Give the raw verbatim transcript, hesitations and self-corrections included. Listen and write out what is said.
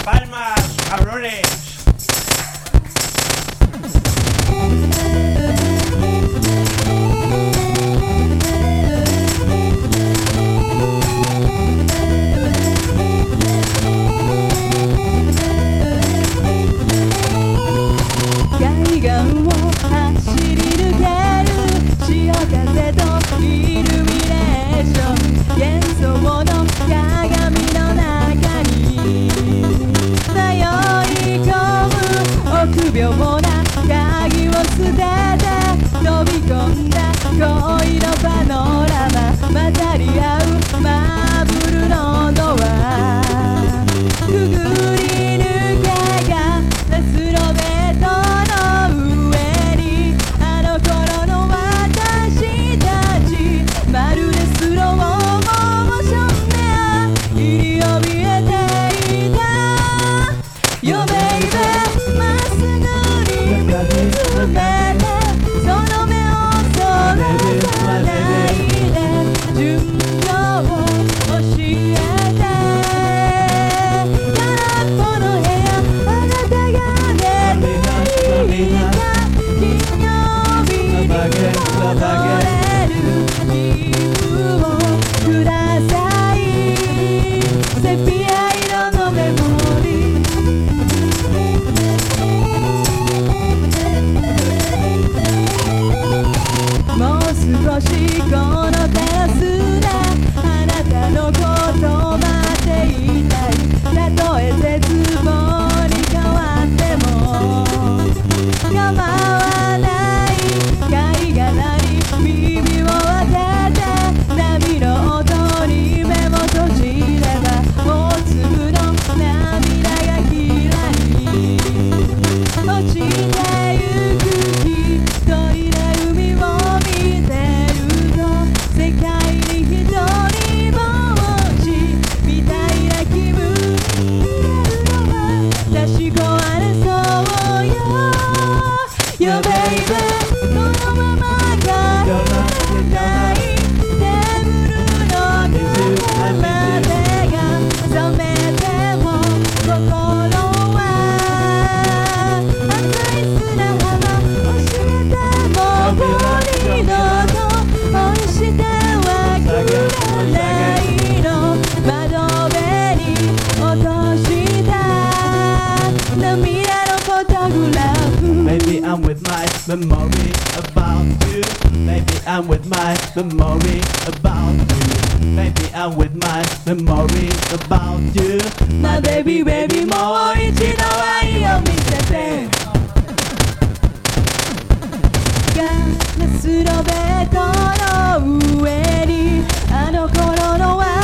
Palmas, cabrones. 海岸を走り抜ける潮風とイルミネーション、幻想の鏡の中に迷い込む臆病な鍵を捨てて飛び込んだ恋のパノラマ、混ざり合うマーブルのドア、くぐり抜けがラスロベットの上にあの頃の私たち、まるでスローモーションで入りを見えていた。Yo baby まっすぐに見つめてその目をそらさないで順序を教えて、空っぽの部屋あなたが寝ていた金曜日に戻れる切符をください、セピア色のメモリー。もう少しこのテラスであなたのことを待っていたい、たとえ絶望に変わっても構わない、貝殻に耳を当てて波の音に目を閉じれば大粒の涙がきらり落ちてゆく一人で海を見てると、世界に一人ぼっちみたいな気分になるのは確かれそうよ。Yo baby このまま帰らないテーブルの中までが冷めても心は熱い砂浜教えてもう二度と愛してはくれないの、窓辺に落とした涙のフォトグラフ。 Maybe I'm with my memory about you. Maybe I'm with my memory about you. Maybe I'm with my memory about you. My baby baby もう一度愛を見せて、ガラスロベットの上にあの頃の